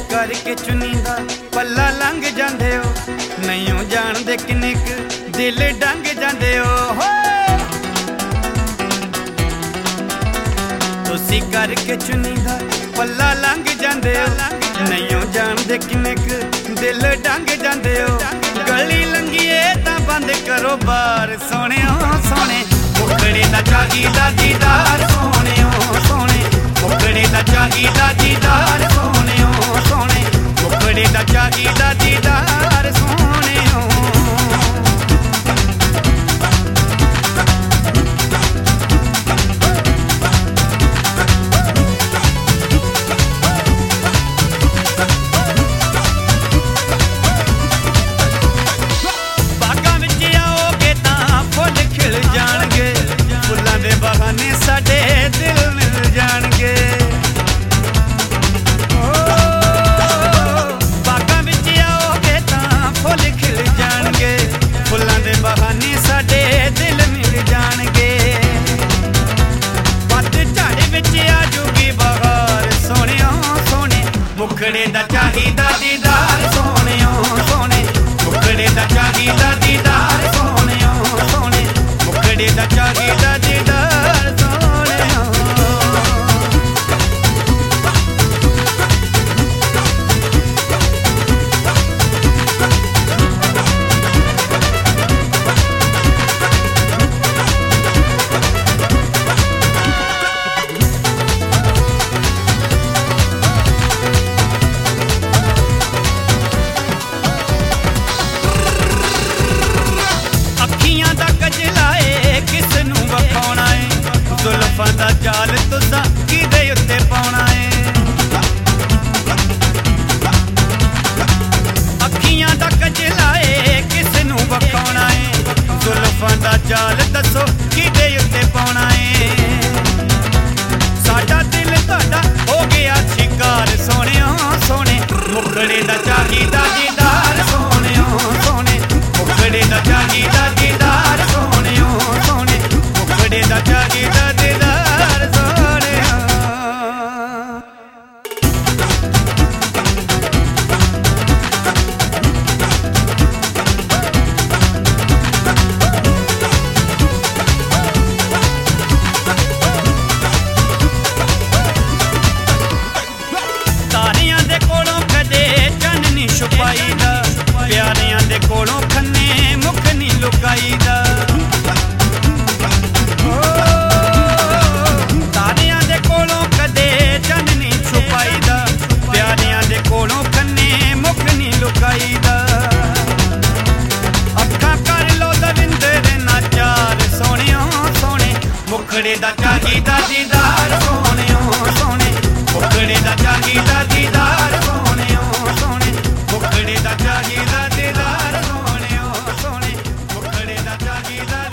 करके चुनी दा पल्ला लंघ जांदे हो, नहीं जानदे किन्ने क दिल डंग जांदे हो। तुसी करके चुनी दा पल्ला लंघ जांदे हो, नहीं जानदे किन्ने क दिल डंग जांदे हो। गली लंघीए तां बंद करो बार सोहणियो सोहणे, मुखड़े दा चाहिदा दीदार सोहणियो सोहणे, मुखड़े दा चाहिदा दीदार सोहणियो सोहणे, मुखड़े दा चाहिदा दीदार सोहणियो। बागां विच आओगे तां फुੱਲ खिल जाणगे, फुੱਲਾਂ दे बहाने साडे दिल मिल जाणगे। बहाने साडे दिल मिल जाणगे, पत झाड़ विच आजूगी बहार सोहणियो सोहणे, मुखड़े दा चाहिदा दीदार सोहणियो सोहणे, मुखड़े दा चाहिदा दीदार सोहणियो सोहणे, मुखड़े दा चाहिदा दीदार सोहणियो। जुल्फां दा जाल तुसां किदे उत्ते पाउणा है, अखियां दा कजला है किस नूं वखाउणा है। जुल्फां दा जाल दसो किदे उत्ते पाउणा है, साडा दिल तुहाडा हो गया शिकार सोहणियो सोहणे, मुखड़े दा चाहिदा दीदार सोहणियो सोहणे, मुखड़े दा चाहिदा दीदार सोहणियो सोहणे, मुखड़े दा चाहिदा दीदार सोहणियो। तारियां दे कोलों कदे चन्न नहीं छुपाईदा, प्यारियां दे कोलों खन्ने मुख नहीं लुकाईदा। तारियां दे कोलों कदे चन्न नहीं छुपाईदा, प्यारियां दे कोलों खन्ने मुख नहीं लुकाईदा। अक्खां कर लो दविंदर नाचार सोहणियो सोहणे, मुखड़े दा चाहिदा दीदार सोहणियो सोहणे, मुखड़े दा चाहिदा दीदार सोहणियो सोहणे, मुखड़े दा चाहिदा दीदार सोहणियो सोहणे, मुखड़े दा चाहिदा